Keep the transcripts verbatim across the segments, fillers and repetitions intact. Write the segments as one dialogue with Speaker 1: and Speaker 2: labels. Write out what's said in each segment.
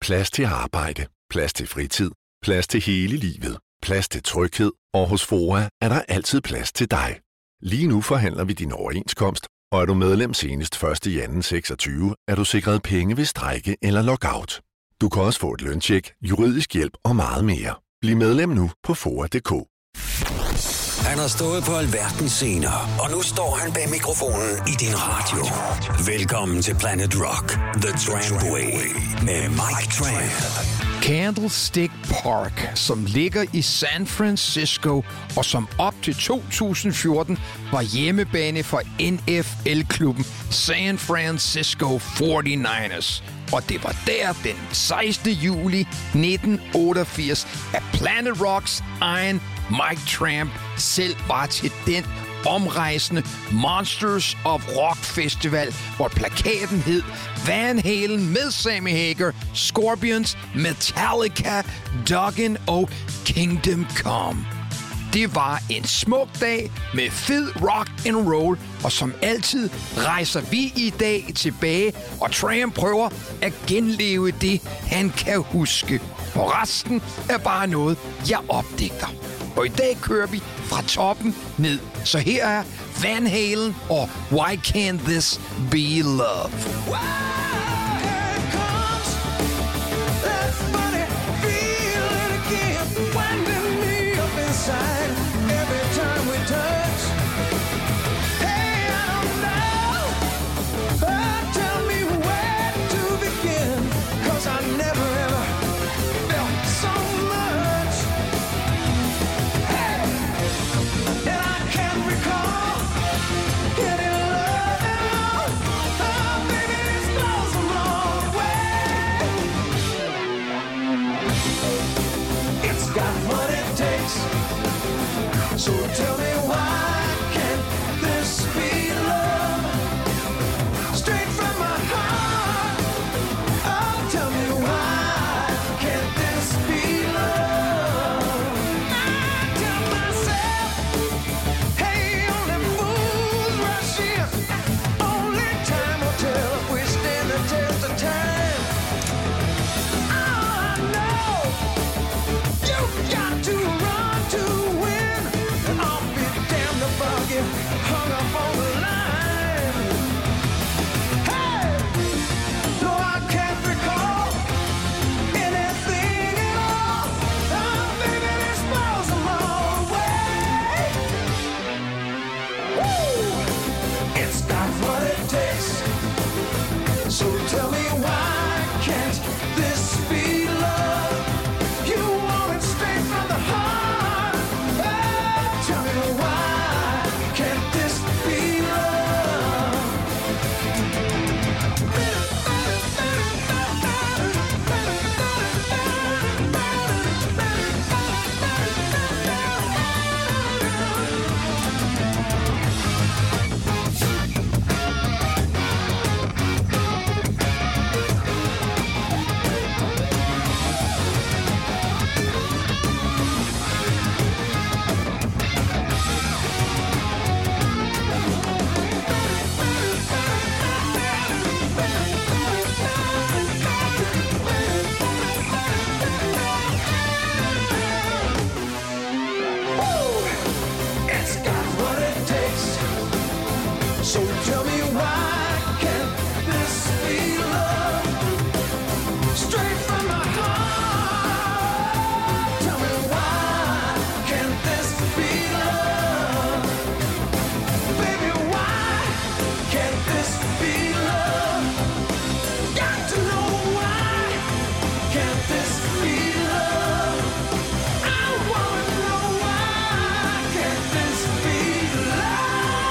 Speaker 1: Plads til arbejde, plads til fritid, plads til hele livet, plads til tryghed, og hos FOA er der altid plads til dig. Lige nu forhandler vi din overenskomst, og er du medlem senest første januar seksogtyve, er du sikret penge ved strejke eller lockout. Du kan også få et løntjek, juridisk hjælp og meget mere. Bliv medlem nu på F O A punktum d k.
Speaker 2: Han har stået på alverdens scener, og nu står han bag mikrofonen i din radio. Velkommen til Planet Rock, The Trampway, med Mike Tramp.
Speaker 3: Candlestick Park, som ligger i San Francisco, og som op til to tusind fjorten var hjemmebane for N F L-klubben San Francisco forty-niners. Og det var der den sekstende juli nitten otteogfirs, at Planet Rocks egen Mike Tramp selv var til den omrejsende Monsters of Rock Festival, hvor plakaten hed Van Halen med Sammy Hagar, Scorpions, Metallica, Dokken og Kingdom Come. Det var en smuk dag med fed rock and roll, og som altid rejser vi i dag tilbage, og Tramp prøver at genleve det, han kan huske. Og resten er bare noget, jeg opdigter. Og i dag kører vi fra toppen ned. Så her er Van Halen og Why Can't This Be Love?
Speaker 4: So tell me why can't this be love? Straight from my heart. Oh, tell me why can't this be love? I tell myself, hey, only fools rush in. Only time will tell if we stand the test of time. Oh, I know you've got to run to win. I'll be damned if I'll get hung up on the line. Hey! No, I can't recall anything at all. Oh, baby, this blows a long way. Woo! It's got what it takes. So tell me why can't this be love? You want it straight from the heart. Tell me why can't this be love? So tell me why can't this be love? Straight from my heart. Tell me why can't this be love? Baby, why can't this be love? Got to know why can't this be love? I wanna know why can't this be love?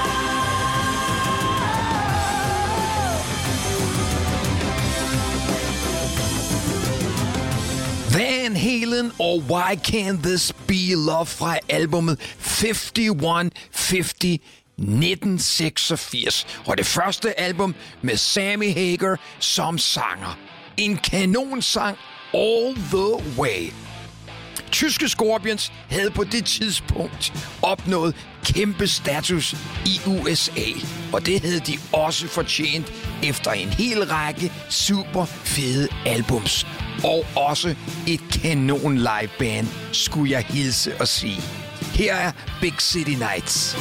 Speaker 3: Van Halen og Why Can't This Be Love fra albumet fifty-one fifty nitten seksogfirs. Og det første album med Sammy Hagar som sanger. En kanonsang all the way. Tyske Scorpions havde på det tidspunkt opnået kæmpe status i U S A, og det havde de også fortjent efter en hel række super fede albums. og også et kanon liveband, skulle jeg hilse og sige. Her er Big City Nights.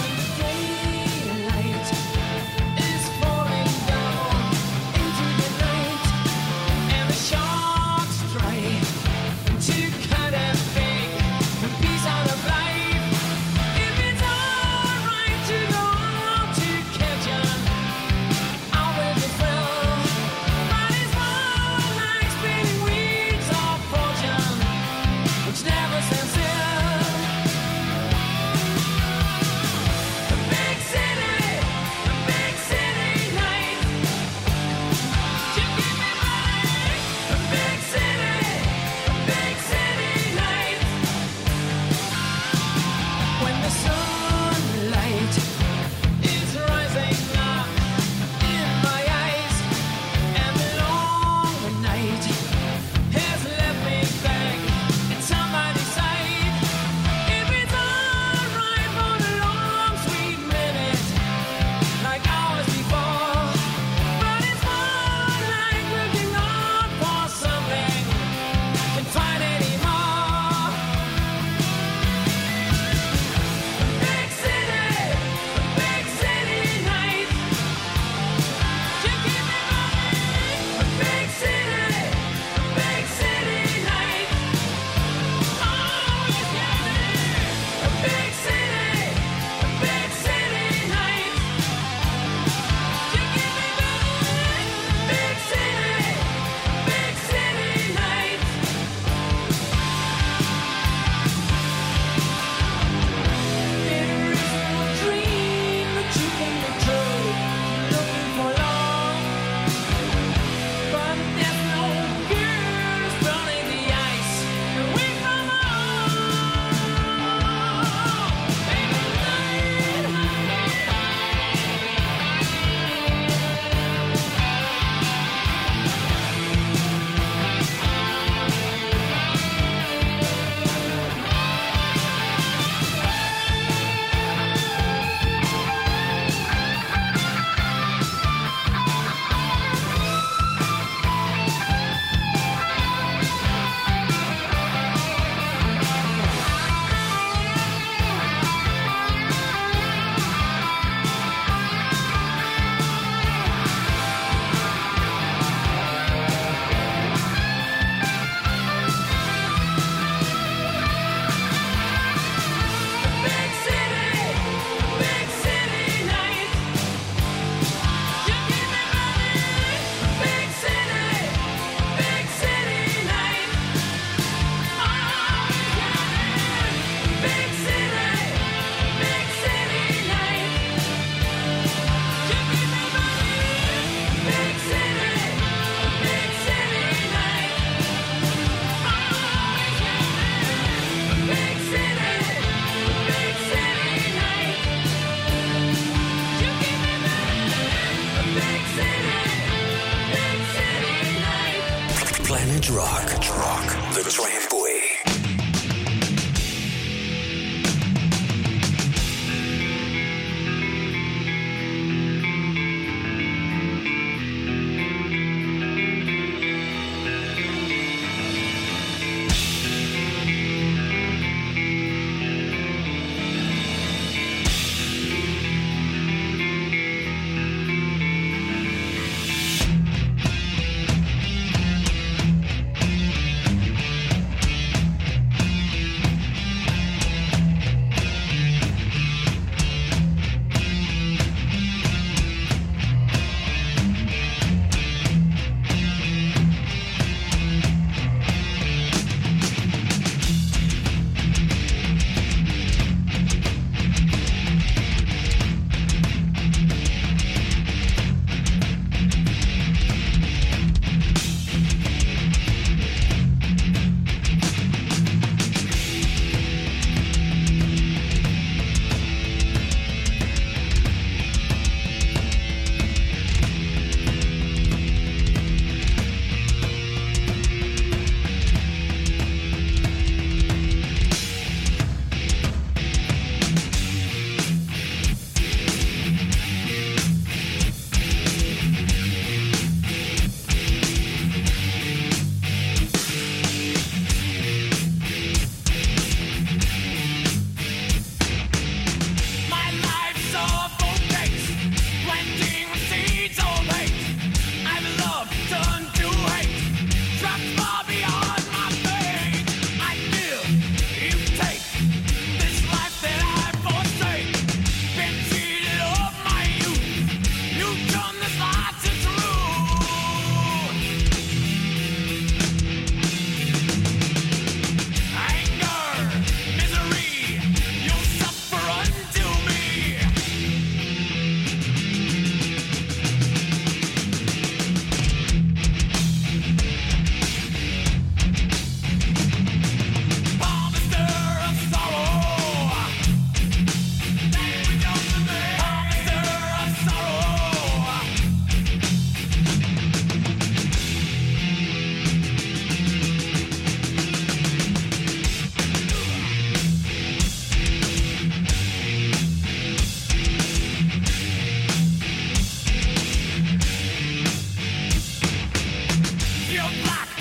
Speaker 2: Planet Rock. Rock. The Tramway.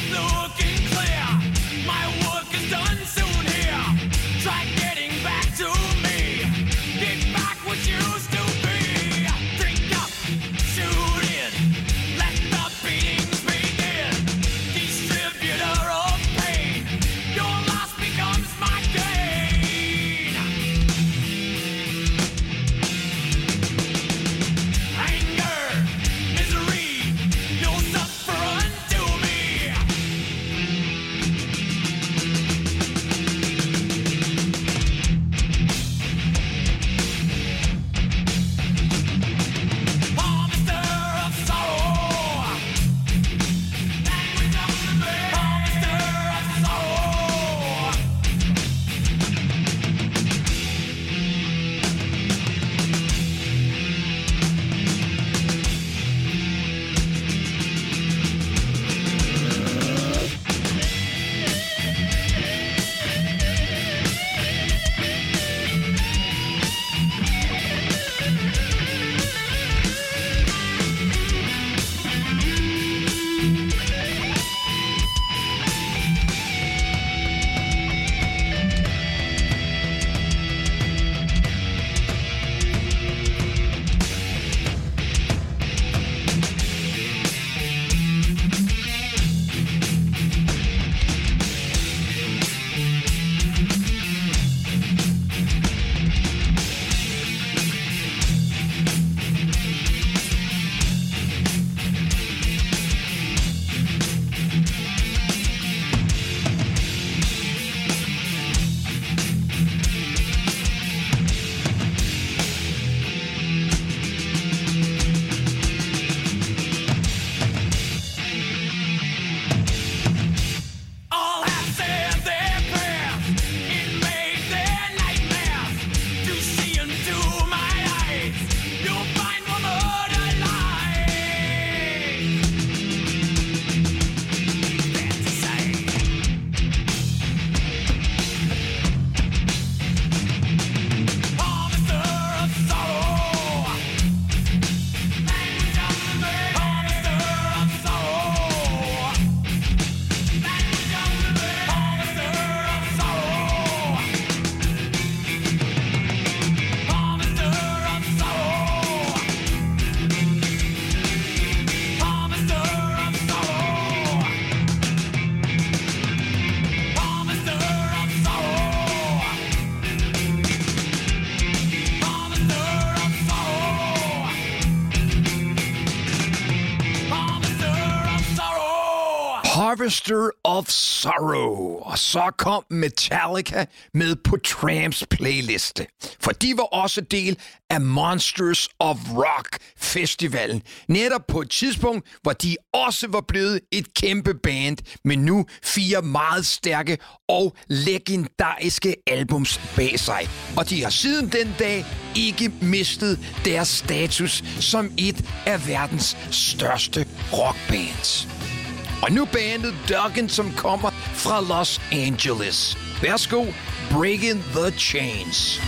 Speaker 3: Harvester of Sorrow. Og så kom Metallica med på Tramps playliste. For de var også del af Monsters of Rock festivalen. Netop på et tidspunkt, hvor de også var blevet et kæmpe band med nu fire meget stærke og legendariske albums bag sig. Og de har siden den dag ikke mistet deres status som et af verdens største rockbands. Og nu bandet Duggan, som kommer fra Los Angeles. Værsgo, Breaking the Chains.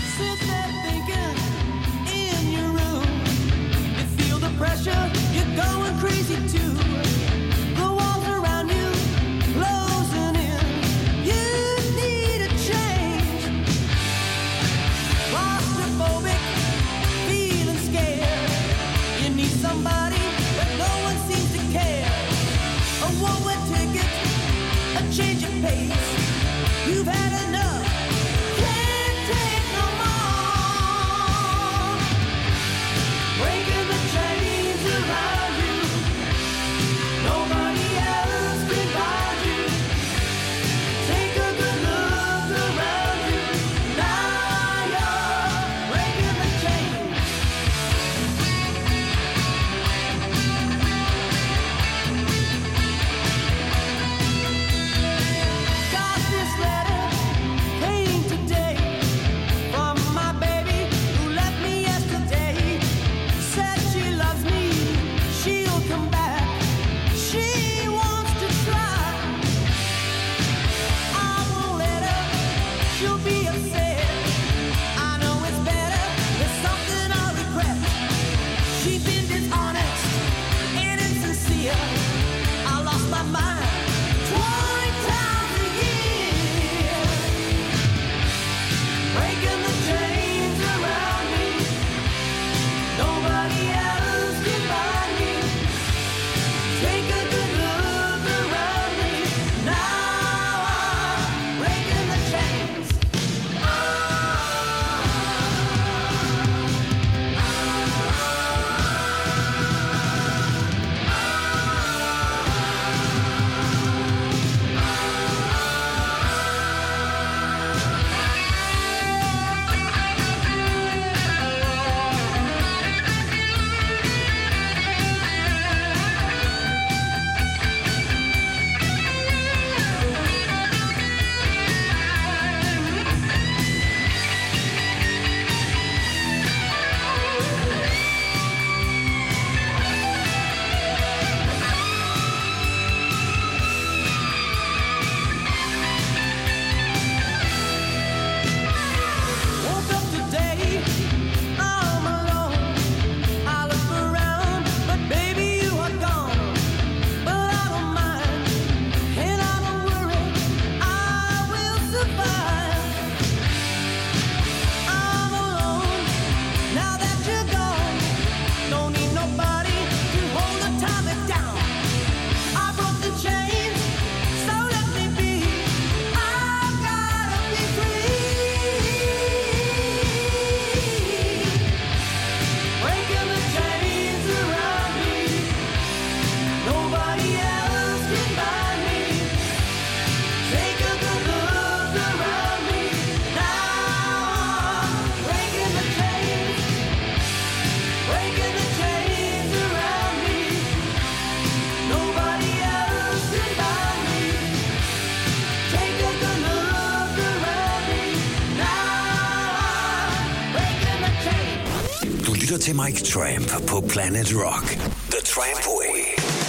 Speaker 4: Pressure, you're going crazy too. The walls around you closing in. You need a change. Claustrophobic, feeling scared. You need somebody, but no one seems to care. A one-way ticket, a change of pace. You've had enough. Can't take no more. Breaking the chains around you. Nobody else can guide you. Take a good look around you. Now you're breaking the chains. Got this letter
Speaker 2: lytter til Mike Tramp på Planet Rock. The Tramp Way.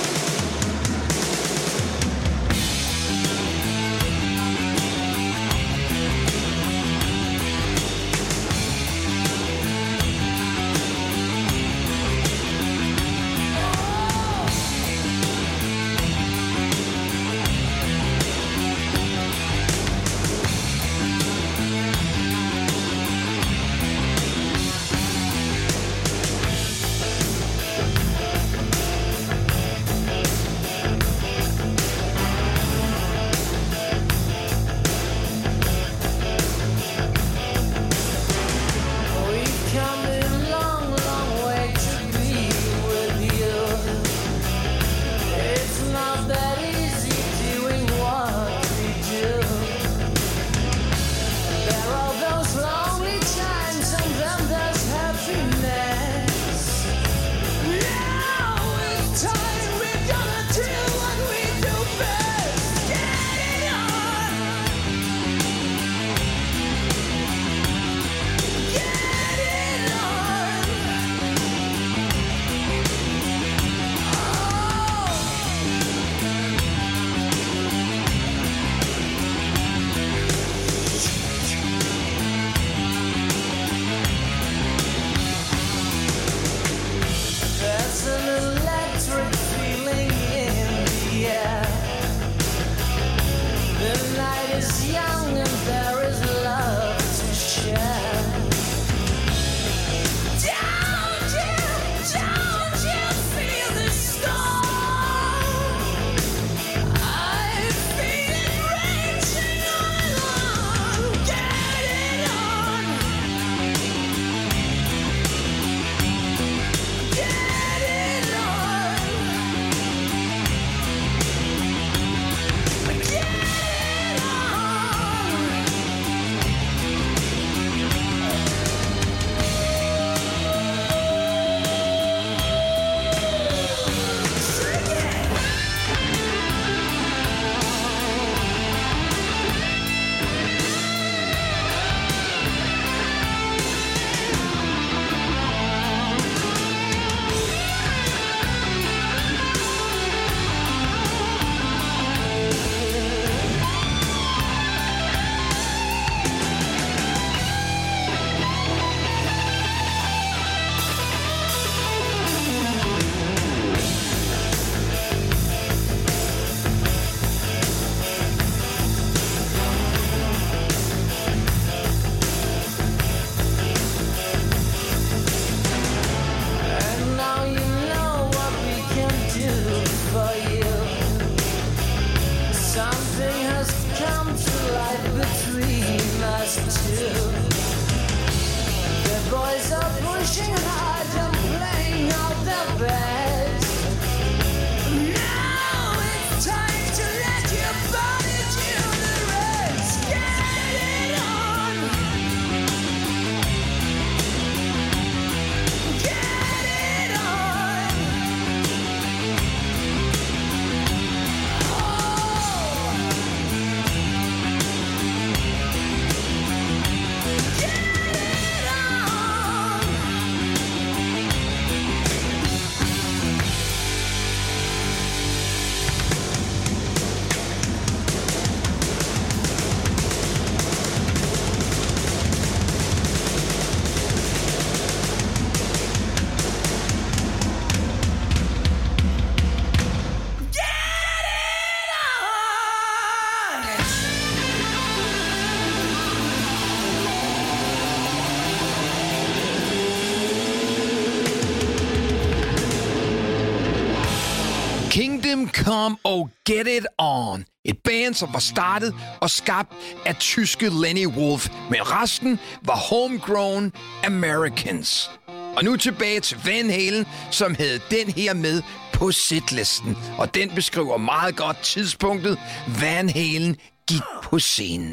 Speaker 3: Kingdom Come og Get It On. Et band, som var startet og skabt af tyske Lenny Wolf, men resten var homegrown Americans. Og nu tilbage til Van Halen, som havde den her med på setlisten. Og den beskriver meget godt tidspunktet, Van Halen gik på scenen.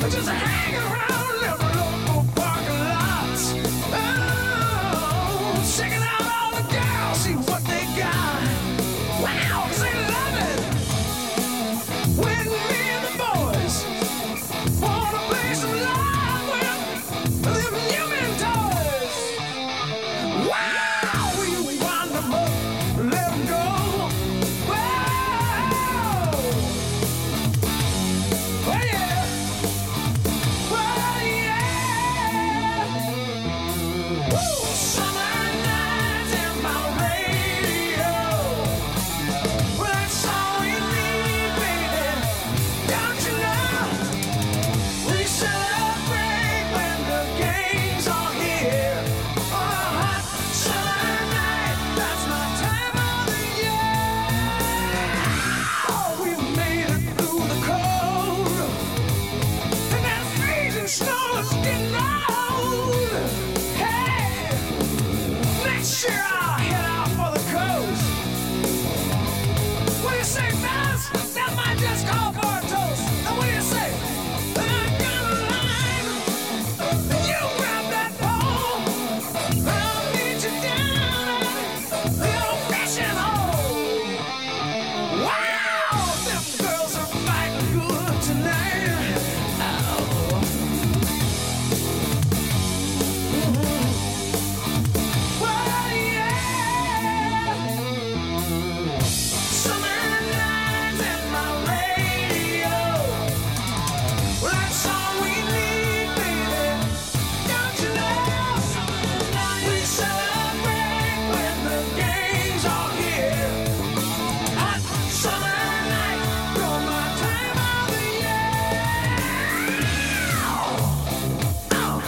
Speaker 4: just hang around every local parking lot. Oh, checking out all the girls, see what they got. Wow, 'cause they love it when me and the boys wanna play some live with them human toys. Wow, we wind them up, let them go. Wow, oh yeah, oh yeah. Woo. Summer nights in my radio. Well, that's all you need, baby. Don't you know? We celebrate when the games are here. On a hot summer night, that's my time of the year. Oh, we made it through the cold, and that freezing snow is getting old. Hey, next year I'll head out for the coast. What do you say, fellas? That might just call for a toast. Now, what do you say? I got a line. You grab that pole. I'll meet you down at the old-fashioned hole. Wow, them girls are fighting good tonight. Oh. Well, yeah. Summer nights in my radio. Well, that's all we need, baby. Don't you know? We celebrate when the games are here. Hot summer night, you're my time of the year. Oh.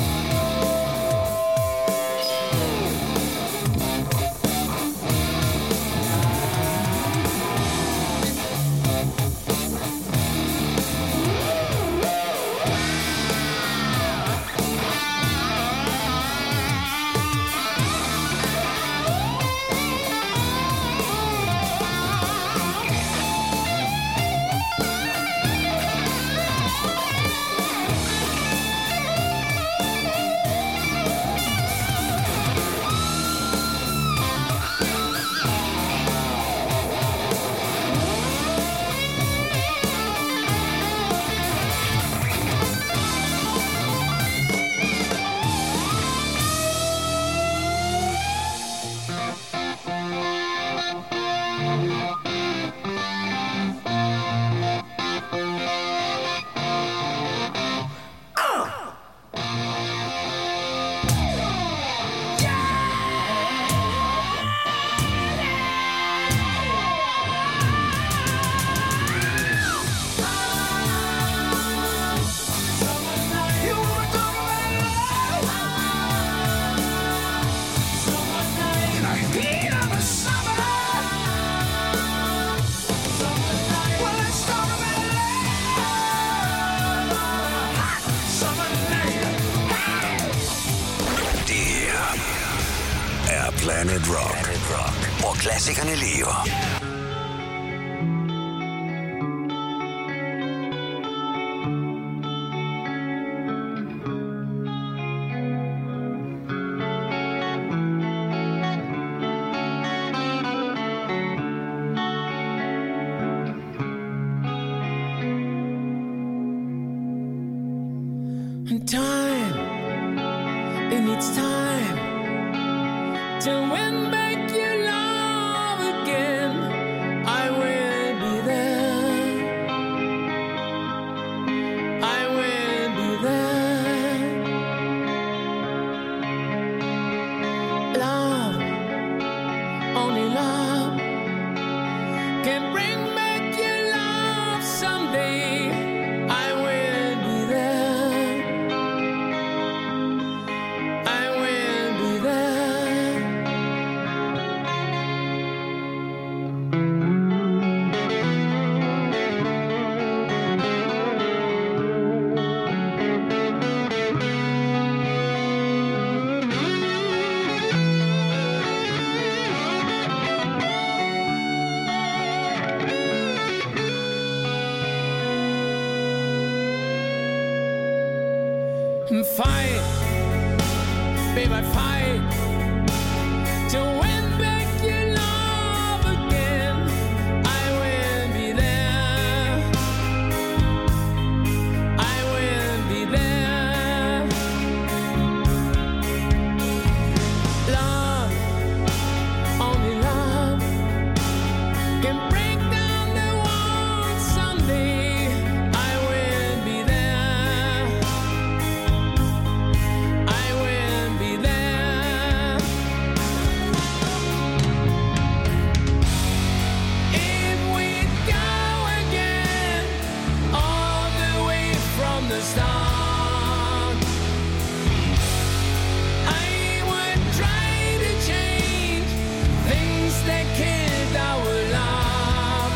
Speaker 4: You wanna talk about love? Summer night in the heat of the summer. Summer night. Well, let's talk about love. Hot summer night. Hey.
Speaker 2: Det her er Planet Rock, hvor klassikerne lever.
Speaker 4: Time, it needs time to win back your love again. I will be there. I will be there. Love, only love can bring back your love someday. I will be there. I will be there.
Speaker 5: Fight, baby, fight to win back your love again. I will be there. I will be there. Love, only love can break down the walls someday. I will be there. I will be there. If we go again, all the way from the start, I would try to change things that killed our love.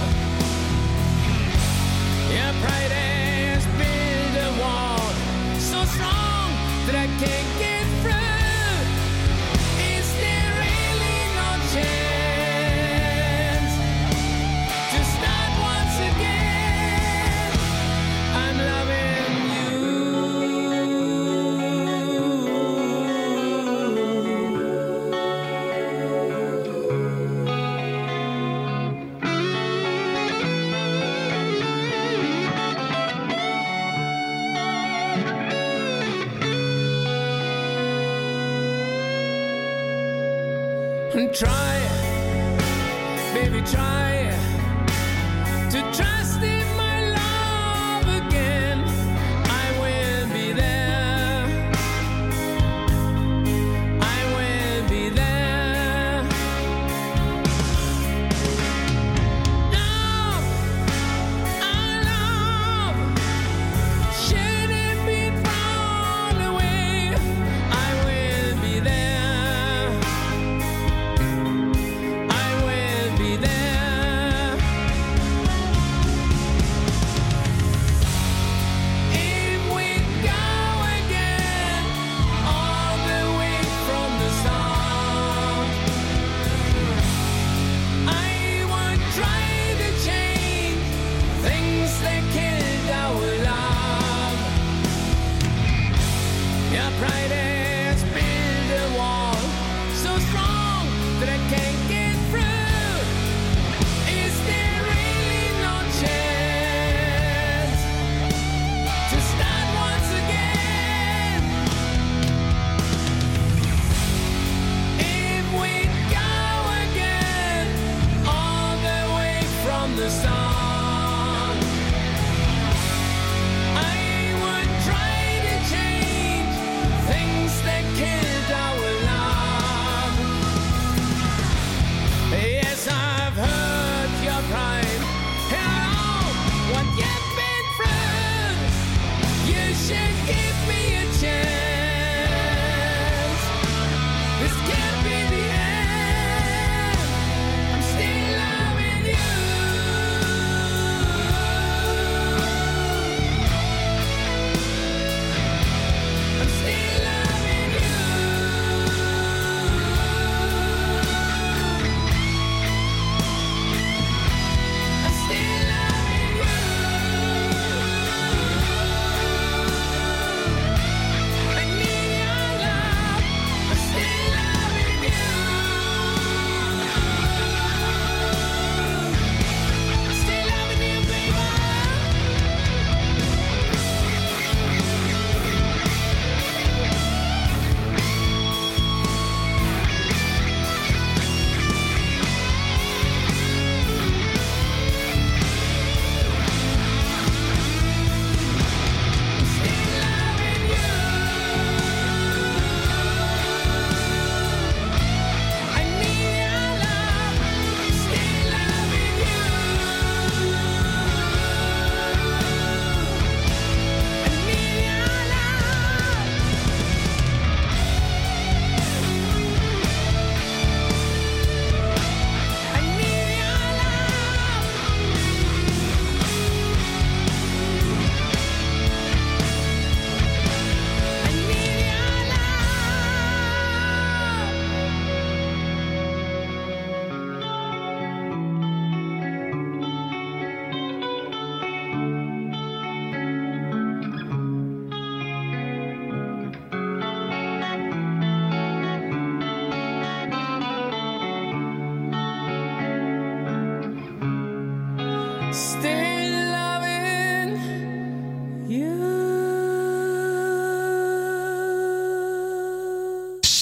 Speaker 5: Your pride has built a wall so strong that I can't get through. Is there really no chance to start once again? I'm loving you. And try, baby, try to trust in my love again. I will be there. I will be there. Love, our love shouldn't be thrown away. I will be there. I will be there.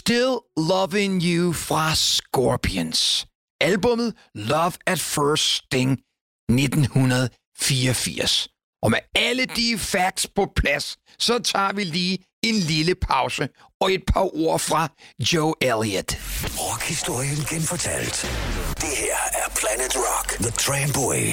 Speaker 3: Still Loving You fra Scorpions. Albummet Love at First Sting nitten fireogfirs. Og med alle de facts på plads, så tager vi lige en lille pause og et par ord fra Joe Elliott.
Speaker 2: Rockhistorien genfortalt. Det her er Planet Rock, The Tramway.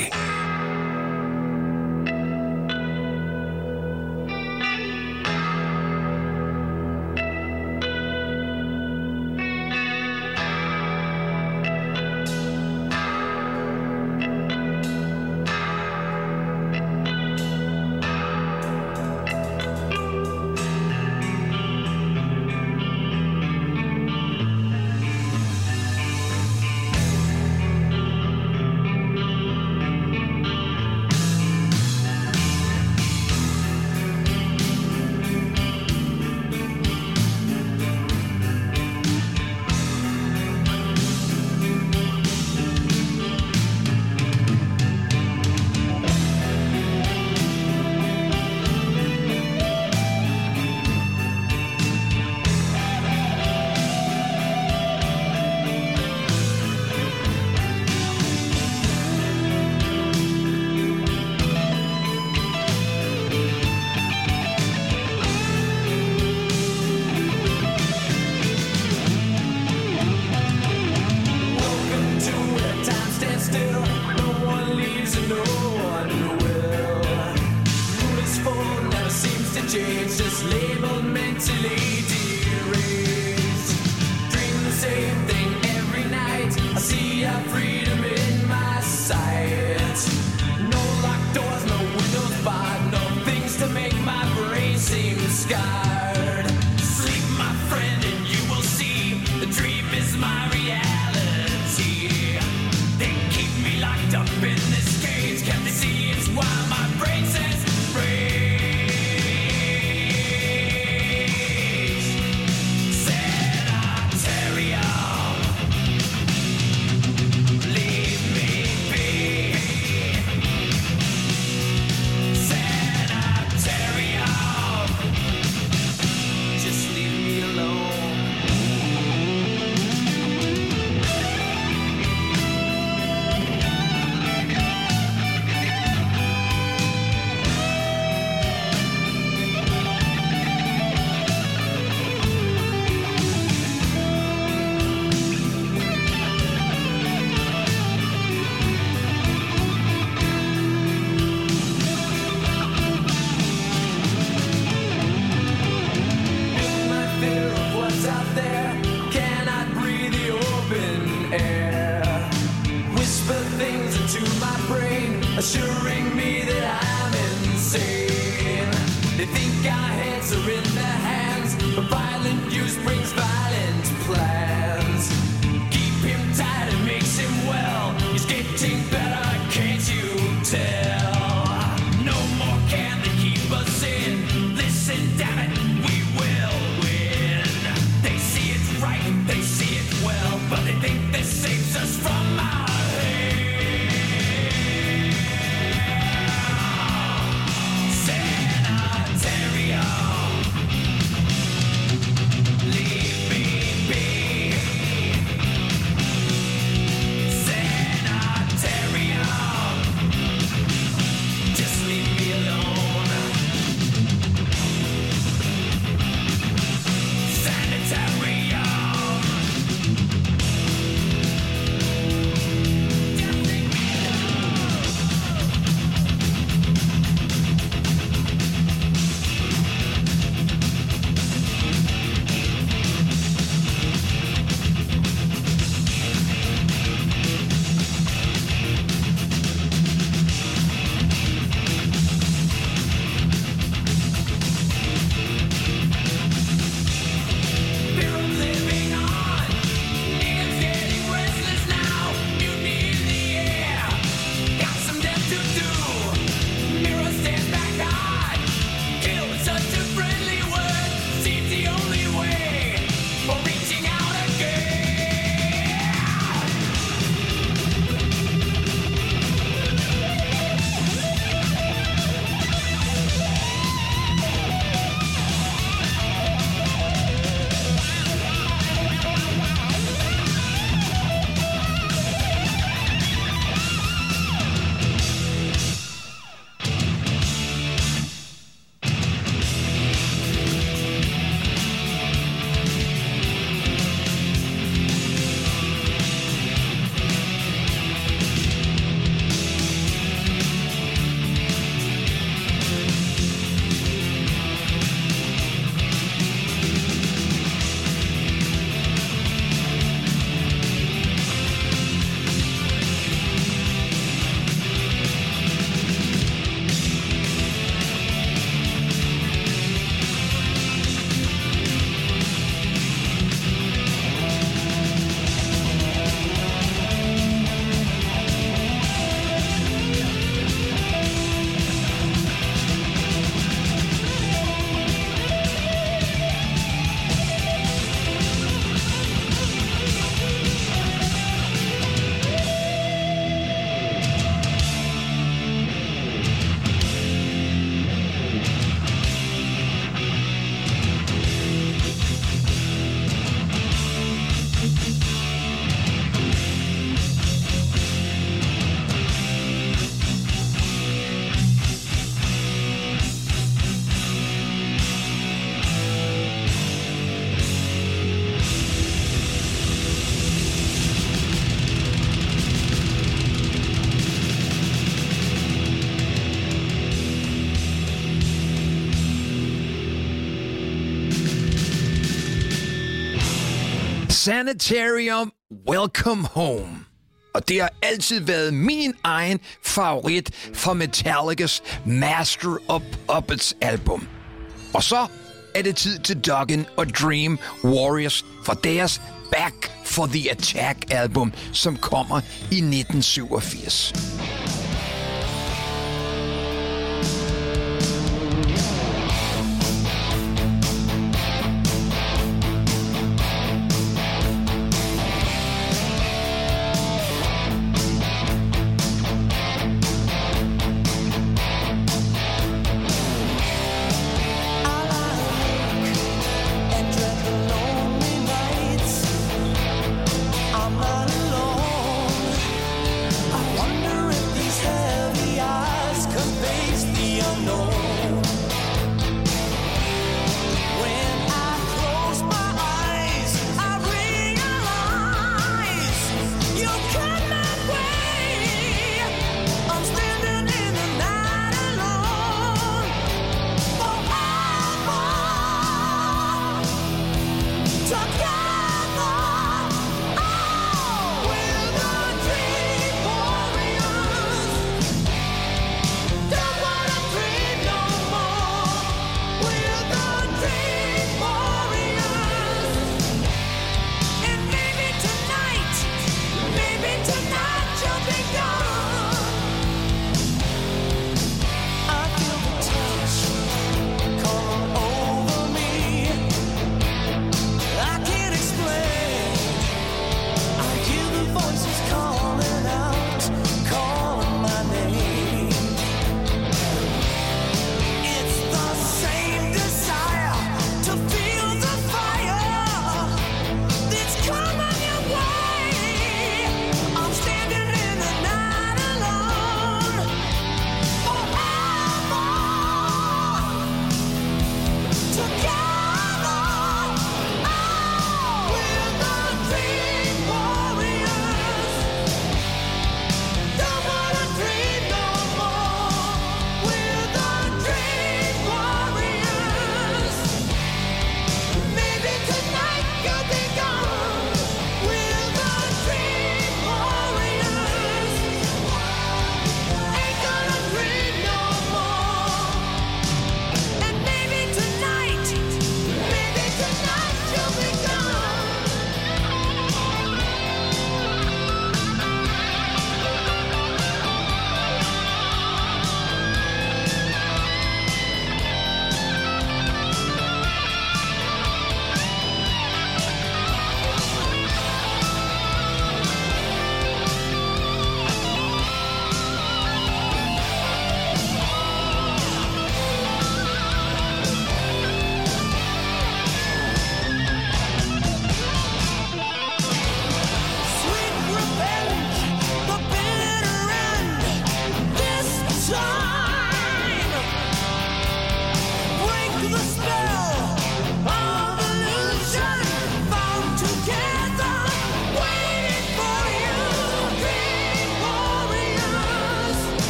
Speaker 4: Assuring me that I'm insane. They think our heads are in their hands, but violent use brings violent plans. Keep him tight and makes him well. He's getting better, can't you tell? No more can they keep us in. Listen, damn it, we will win. They see it right, they see it well, but they think this saves us from our Sanitarium.
Speaker 3: Sanitarium, Welcome Home. Og det har altid været min egen favorit fra Metallicas Master of Puppets album. Og så er det tid til Dokken og Dream Warriors for deres Back for the Attack album, som kommer i nitten syvogfirs.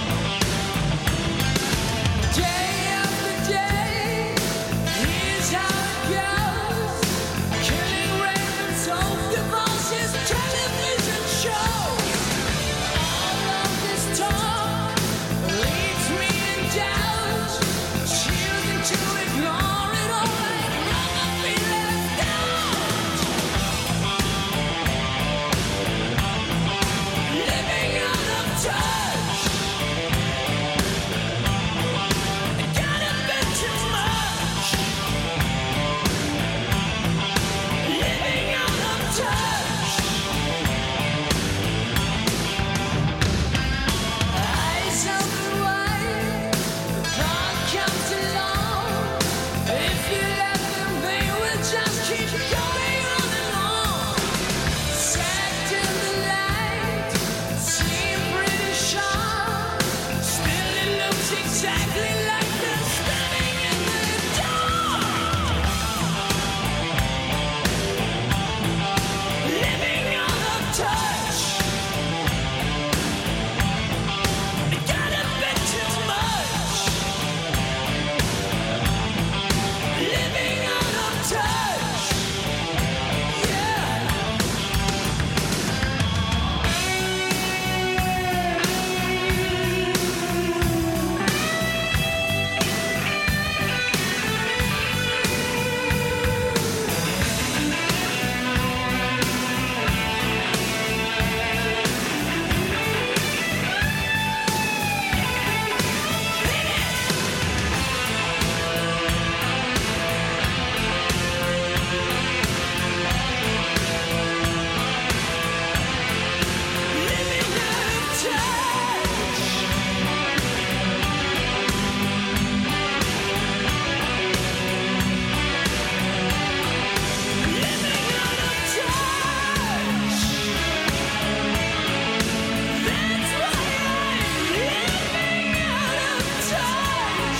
Speaker 5: Day after day, here's how exactly like they're standing in the dark. Living out of touch. It got a bit too much. Living out of touch. Yeah. Living out of touch. Living out of touch. That's why I'm living out of touch.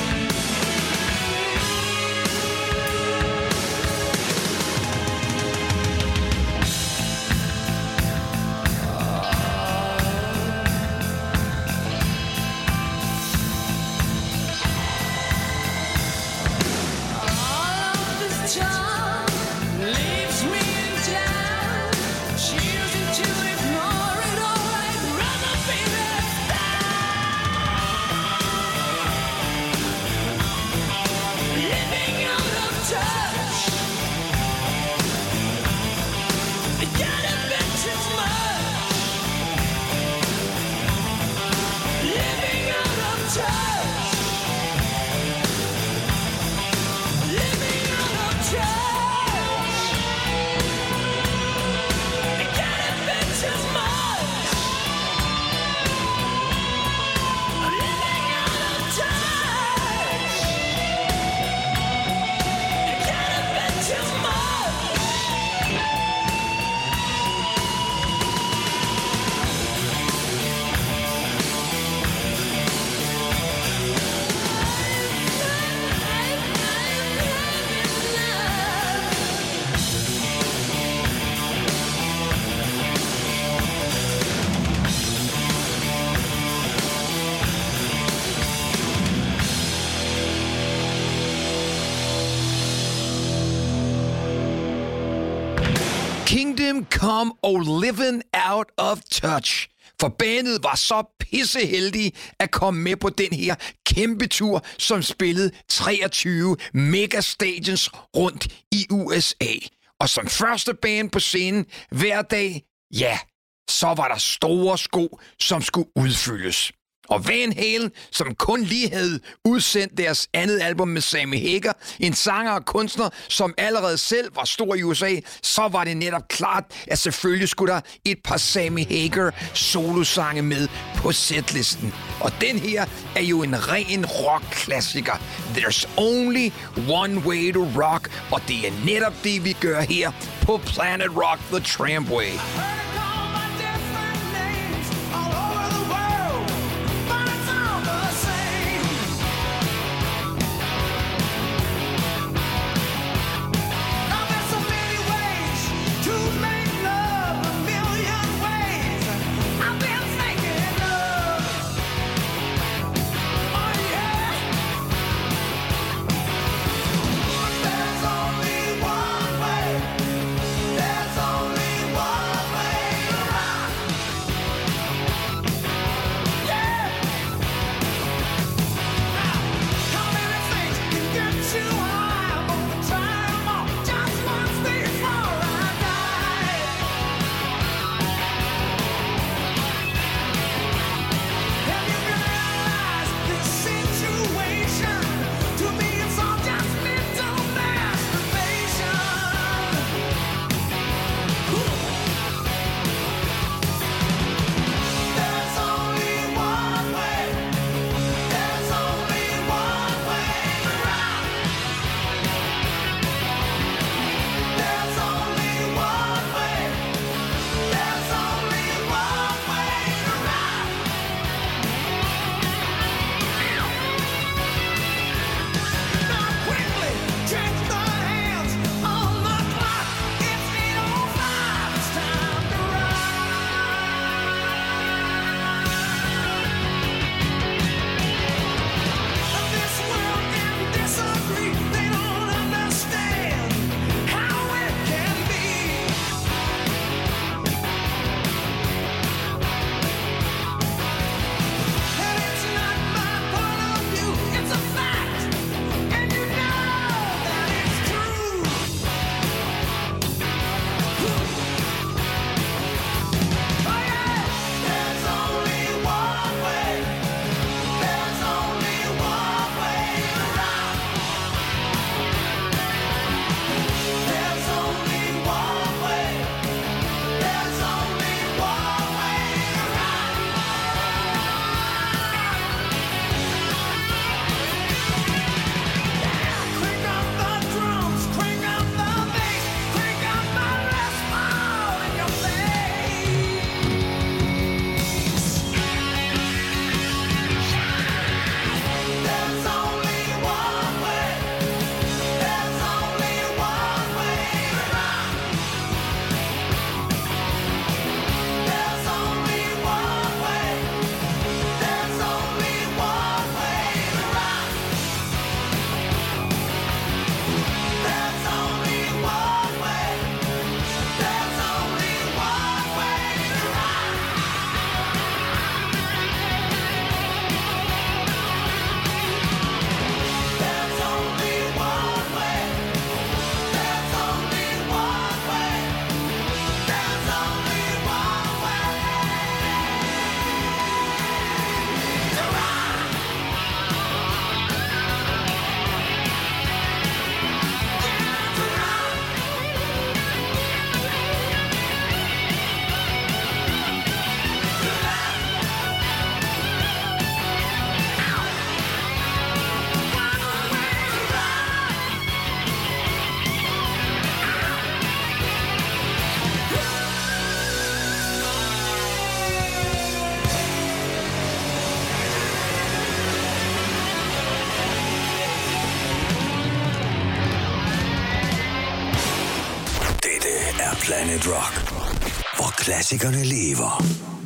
Speaker 5: All of this charm leaves me in doubt. Choosing to ignore it all, I'd rather be left out. Living out of touch. It got a bit too much. Living out of touch. Living out of touch. It got a bit too much. Living out of touch. It got a bit too much.
Speaker 3: Kingdom Come og Living Out of Touch. For bandet var så pisseheldige at komme med på den her kæmpe tur, som spillede treogtyve megastadions rundt i U S A. Og som første band på scenen hver dag, ja, så var der store sko, som skulle udfyldes. Og Van Halen, som kun lige havde udsendt deres andet album med Sammy Hagar, en sanger og kunstner, som allerede selv var stor i U S A, så var det netop klart, at selvfølgelig skulle der et par Sammy Hagar solosange med på setlisten. Og den her er jo en ren rock-klassiker. There's only one way to rock, og det er netop det, vi gør her på Planet Rock The Trampway.
Speaker 4: There's only one way.
Speaker 2: Planet Rock, hvor klassikerne lever.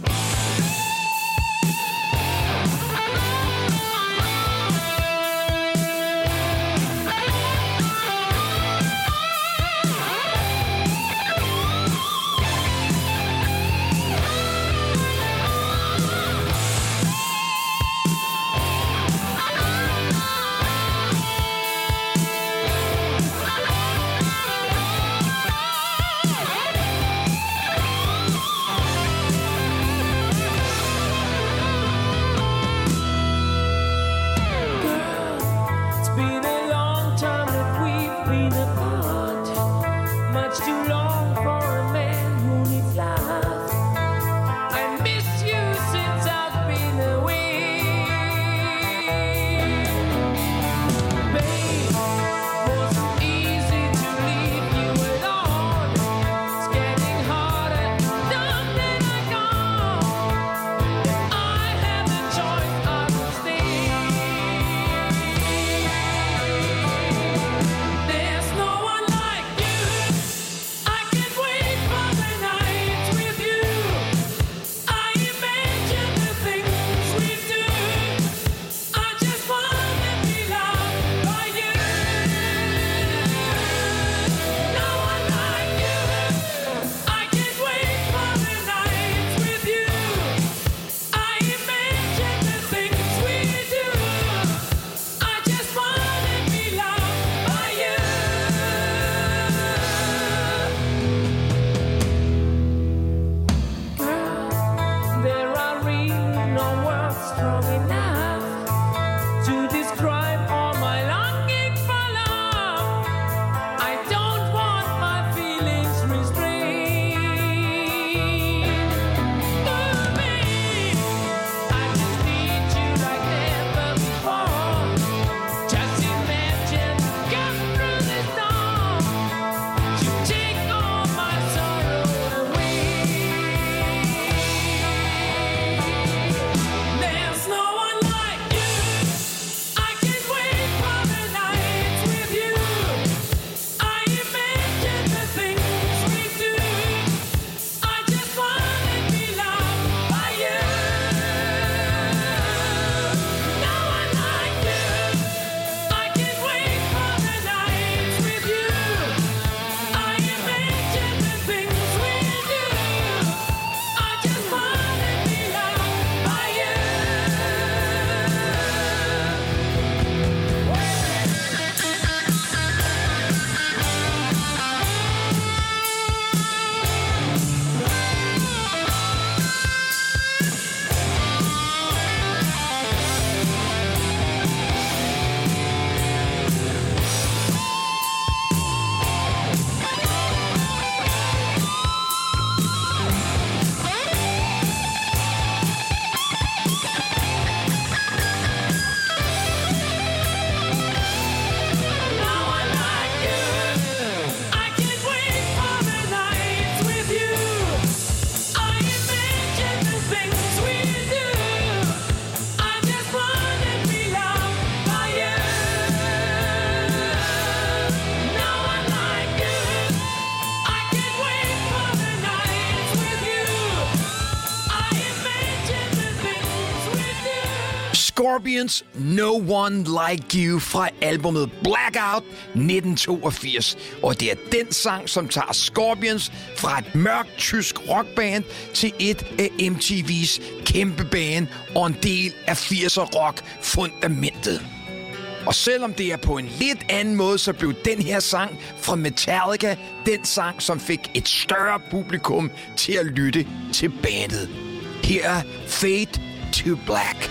Speaker 3: Scorpions No One Like You fra albumet Blackout nitten toogfirs. Og det er den sang, som tager Scorpions fra et mørkt tysk rockband til et af M T V's kæmpe band og en del af firser rock-fundamentet. Og selvom det er på en lidt anden måde, så blev den her sang fra Metallica den sang, som fik et større publikum til at lytte til bandet. Her er Fade to Black.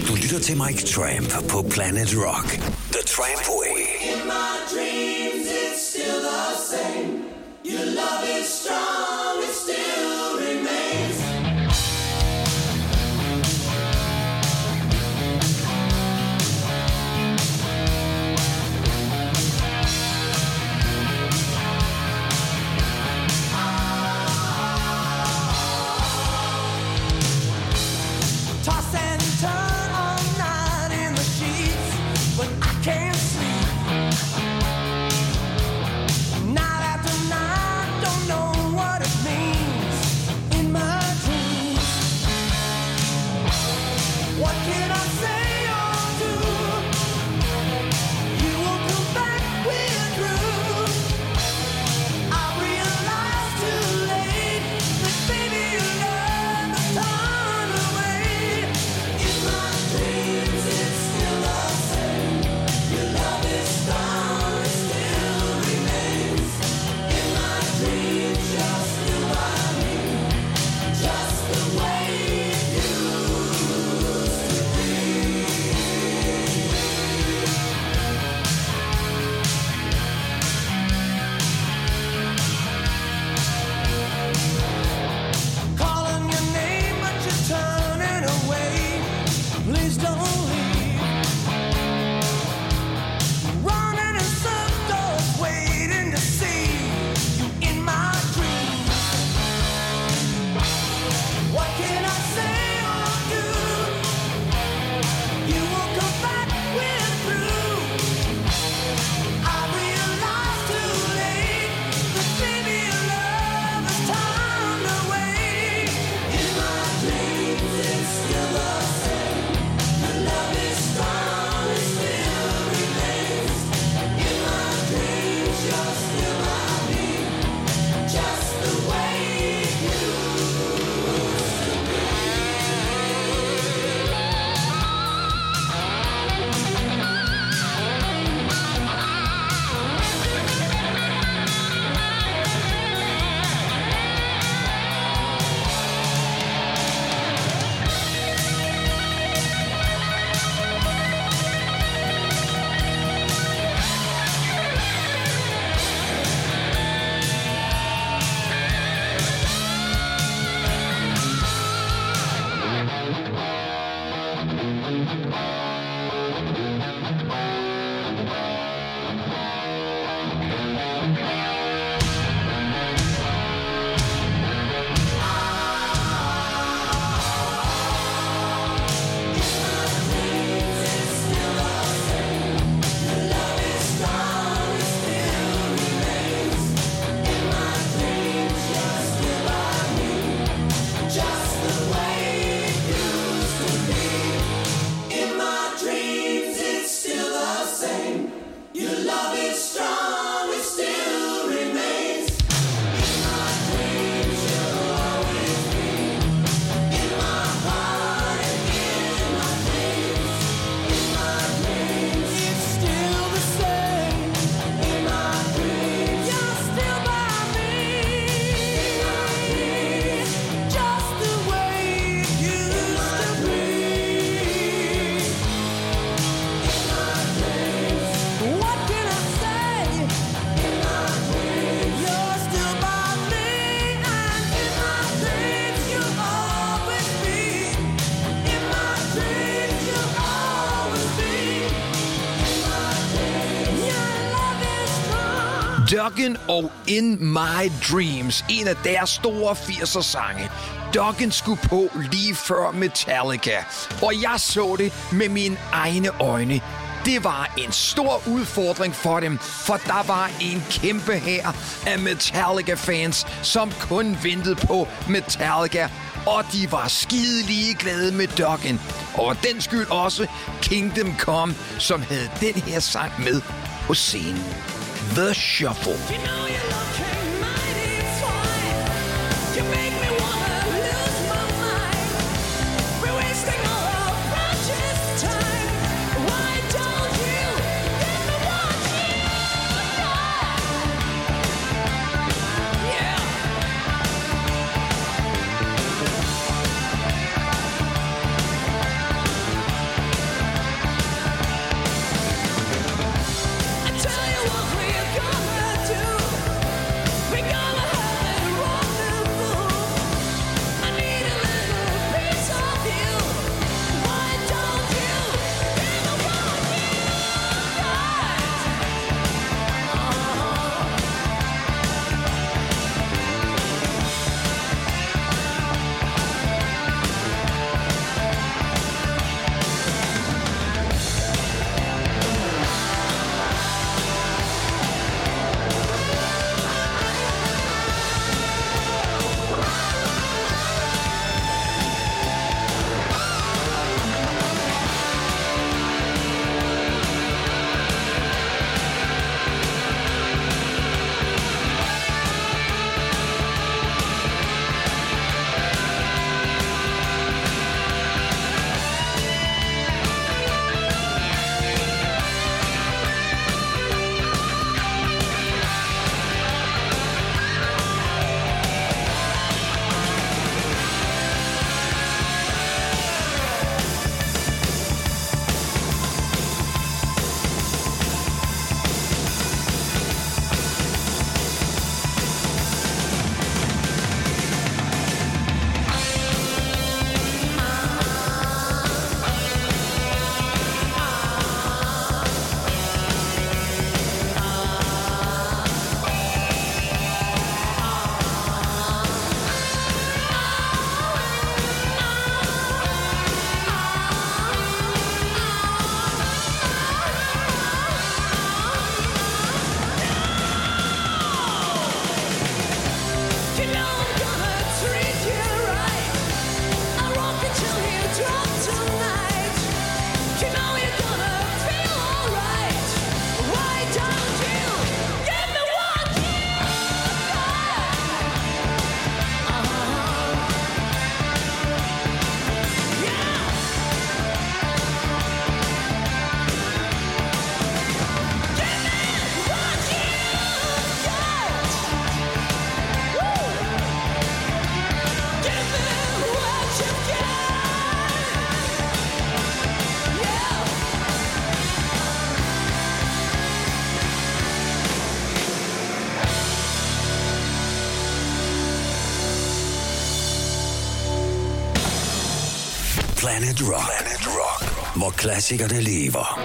Speaker 2: Du lytter til Mike Tramp på Planet Rock. The Tramp Way.
Speaker 4: In my dreams, it's still the same. Your love is strong, it still remains. Toss and turn all night in the sheets, but I can't sleep. Night after night, don't know what it means in my dreams. What can I say or do? You won't come back, we're through. I realize too late that baby your love has turned away. In my dreams, it's still the same. Your love is strong, it still remains. In my dreams, you're still by me, just the way it used to be. Calling your name, but you're turning away. Please don't leave. Running in circles, waiting to see you in my dreams. What can I say or do? You won't come back, we're through. I realize too late that baby your love has turned away. In my dreams, it's still the same. Your love is strong, it still remains. In my dreams, you're still by me, just the way it used to be.
Speaker 3: Dokken og In My Dreams, en af deres store firser sange. Dokken skulle på lige før Metallica, og jeg så det med mine egne øjne. Det var en stor udfordring for dem, for der var en kæmpe hær af Metallica-fans, som kun ventede på Metallica, og de var skide ligeglade med Dokken. Og den skyld også Kingdom Come, som havde den her sang med på scenen. The Shuffle.
Speaker 4: You know you're looking mighty fine. You make me wanna lose my mind. We're wasting all our precious time. Why don't you let me watch you die? Yeah.
Speaker 2: Planet Rock. Planet Rock. Hvor klassikerne lever.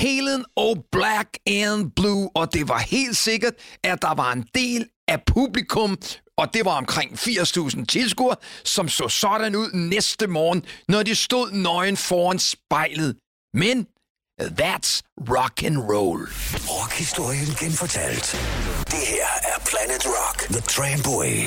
Speaker 3: Halen og Black and Blue, og det var helt sikkert, at der var en del af publikum, og det var omkring firs tusind tilskuere, som så sådan ud næste morgen, når de stod nøgen foran spejlet. Men that's rock and roll.
Speaker 2: Rockhistorien genfortalt. Det her er Planet Rock, The Trampway.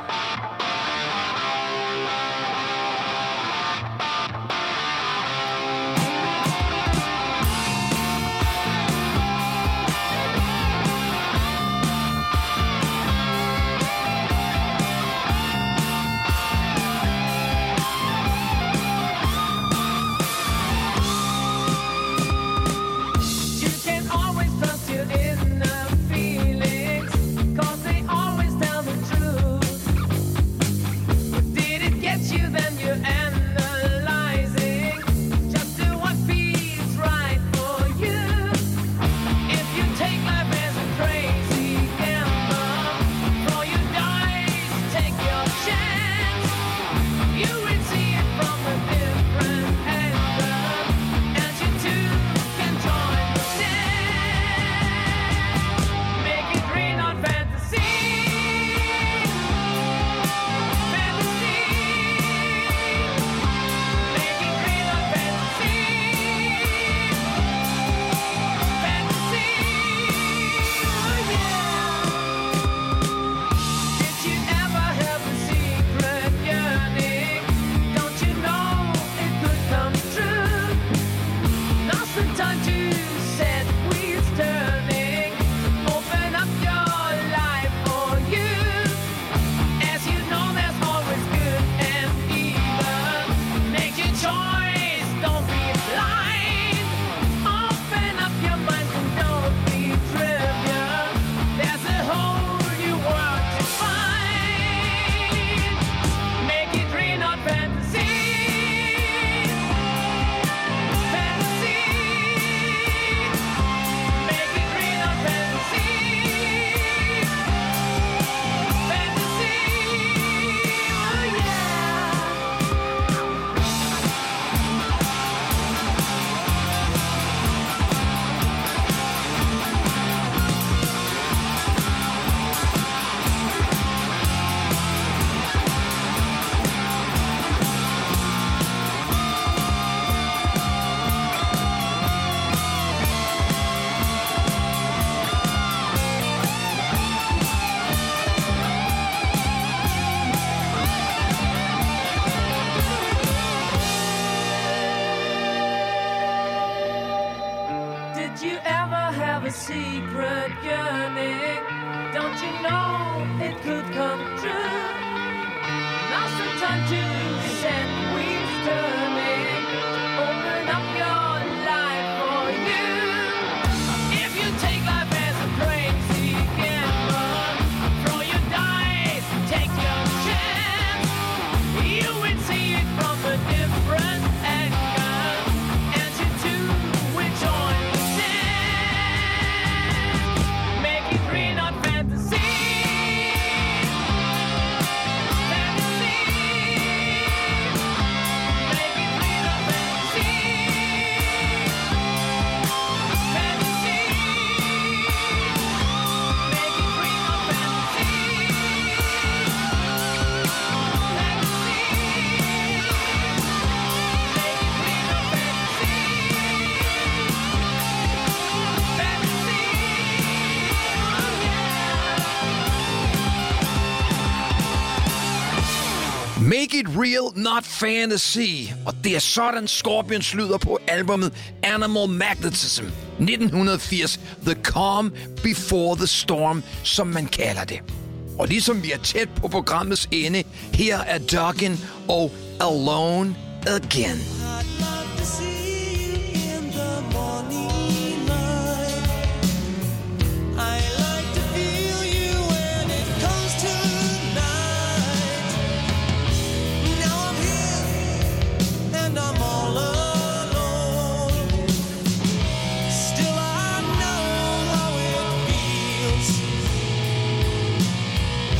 Speaker 3: Make It Real, Not Fantasy. Og det er sådan Scorpions lyder på albumet Animal Magnetism nitten firs. The Calm Before the Storm, som man kalder det. Og ligesom vi er tæt på programmets ende, her er Doggin og Alone Again.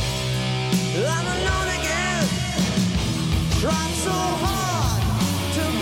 Speaker 4: I'm alone again. Tried so hard to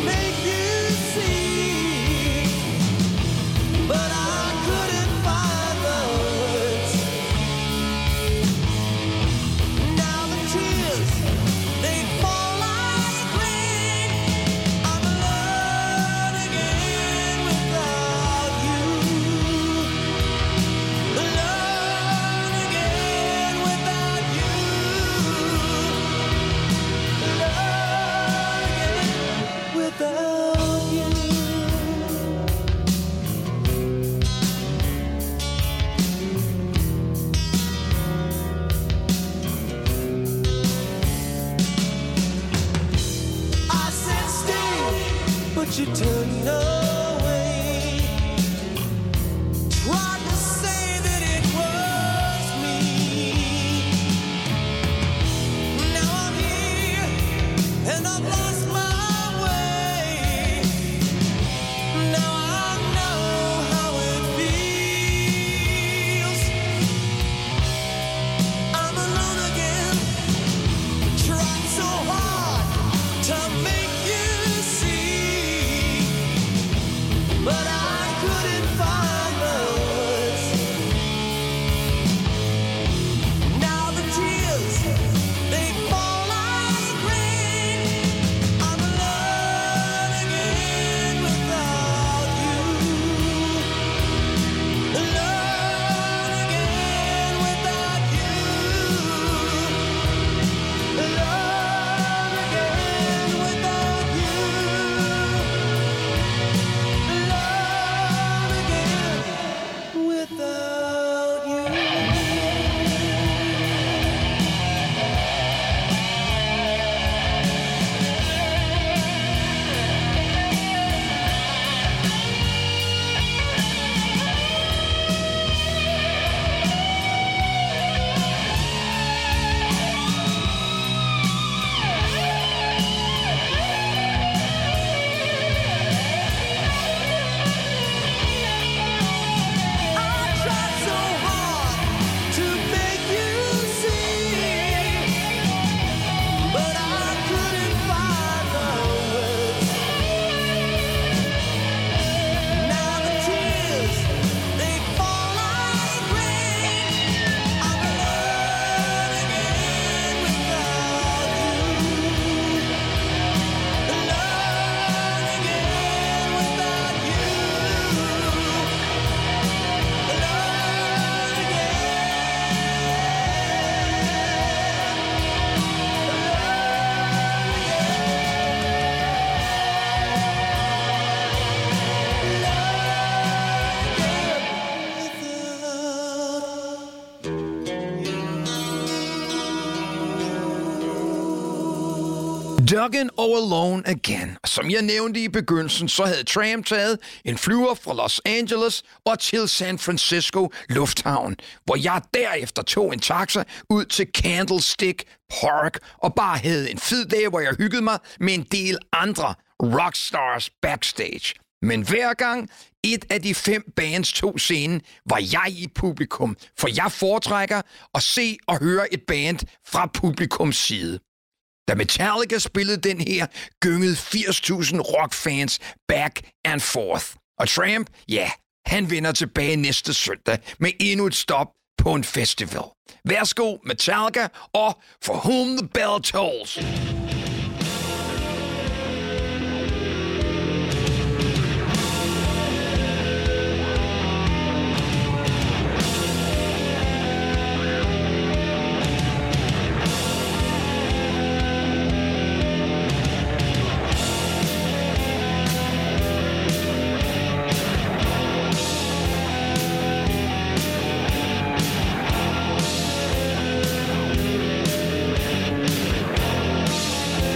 Speaker 4: she turned away. Tried to say that it was me. Now I'm here and I've lost my way. Now I know how it feels. I'm alone again. Tried so hard to make you see, but I couldn't find the words. Now the tears, they fall like rain. I'm alone again without you. Alone again without you. Alone again without you. Alone again without you. I tried so hard to make you see, but I couldn't find the words. Now the tears, they fall like rain. I'm alone again without you. Alone again without you.
Speaker 3: Duggin og Alone Again. Som jeg nævnte i begyndelsen, så havde Tramp taget en flyver fra Los Angeles og til San Francisco Lufthavn, hvor jeg derefter tog en taxa ud til Candlestick Park og bare havde en fed dag, hvor jeg hyggede mig med en del andre rockstars backstage. Men hver gang et af de fem bands tog scenen, var jeg i publikum, for jeg foretrækker at se og høre et band fra publikums side. Da Metallica spillede den her, gyngede firs tusind rockfans back and forth. Og Tramp, ja, han vender tilbage næste søndag med endnu et stop på en festival. Værsgo, Metallica, og For Whom the Bell Tolls.
Speaker 4: Alone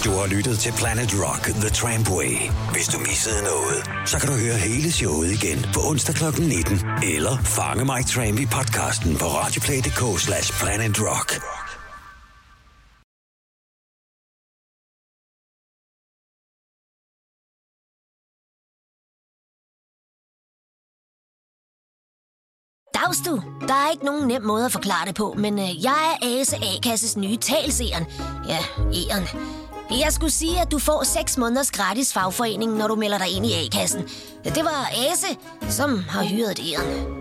Speaker 2: Du har lyttet til Planet Rock The Trampway. Hvis du missede noget, så kan du høre hele showet igen på onsdag klokken nitten. Eller fange Mike Tramp i podcasten på radioplay.dk slash Planet Rock.
Speaker 6: Dags du. Der er ikke nogen nem måde at forklare det på, men øh, jeg er Ase A-kasses nye talseren. Ja, E'eren. Jeg skulle sige, at du får seks måneders gratis fagforening, når du melder dig ind i A-kassen. Det var Ase, som har hyret E'eren.